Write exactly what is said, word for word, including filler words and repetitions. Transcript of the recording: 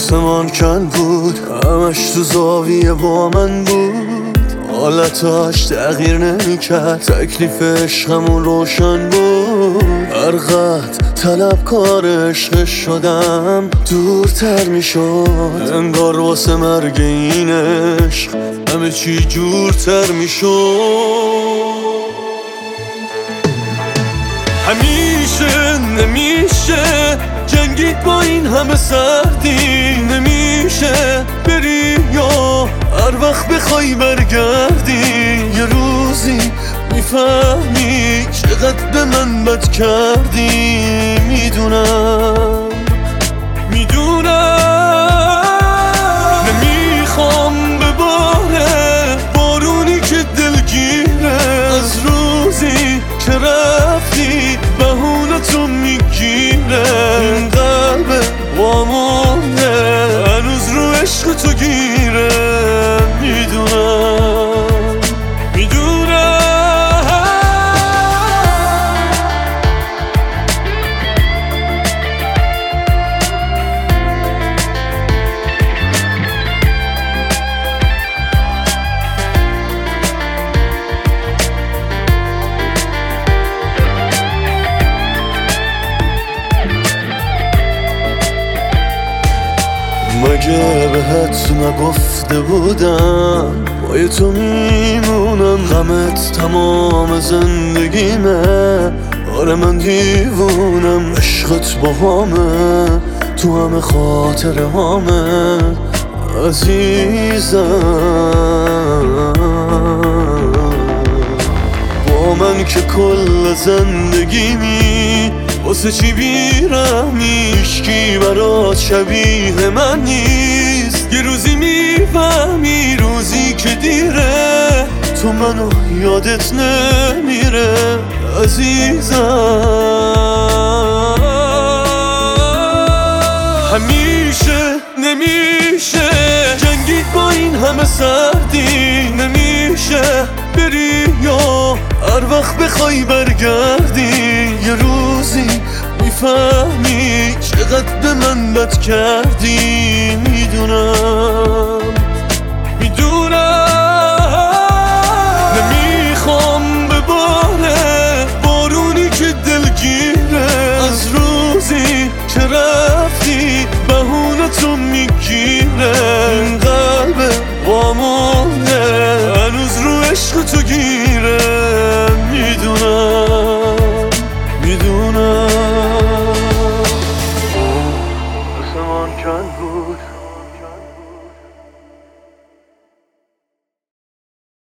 آسمان کن بود، همش تو زاویه با من بود، حالتاش تغییر نمیکرد، تکلیف عشقمون روشن بود. هر قد طلبکار عشق شدم دورتر میشد، انگار واسه مرگ این عشق همه چی جورتر میشد. همیشه نمیشه جنگید با این همه سردی، نمیشه بری یا هر وقت بخوای برگردی. یه روزی میفهمی چقدر به من بد کردی. میدونم میدونم نمیخوام بباره بارونی که دلگیره، از روزی که رفتی بهونتو میگیره. این قلب وامونده هنوز رو عشق تو گیره. میدونم میدونم مگه بهت نگفته بودم پای تو میمونم، غمت تمام زندگیمه. آره من دیوونم، عشقت با همه تو همه خاطر همه عزیزم. با من که کل زندگیمی واسه چی بیرحمی، هیچکی برات شبیه من نیست. یه روزی میفهمی روزی که دیره تو منو یادت نمیره عزیزم. همیشه نمیشه جنگید با این همه سردی، نمیشه بری یا هر وقت بخوای برگردی. یه روزی میفهمی چقدر به من بد کردی. میدونم میدونم نمیخوام بباره بارونی که دلگیره، از روزی که رفتی بهونتو میگیره.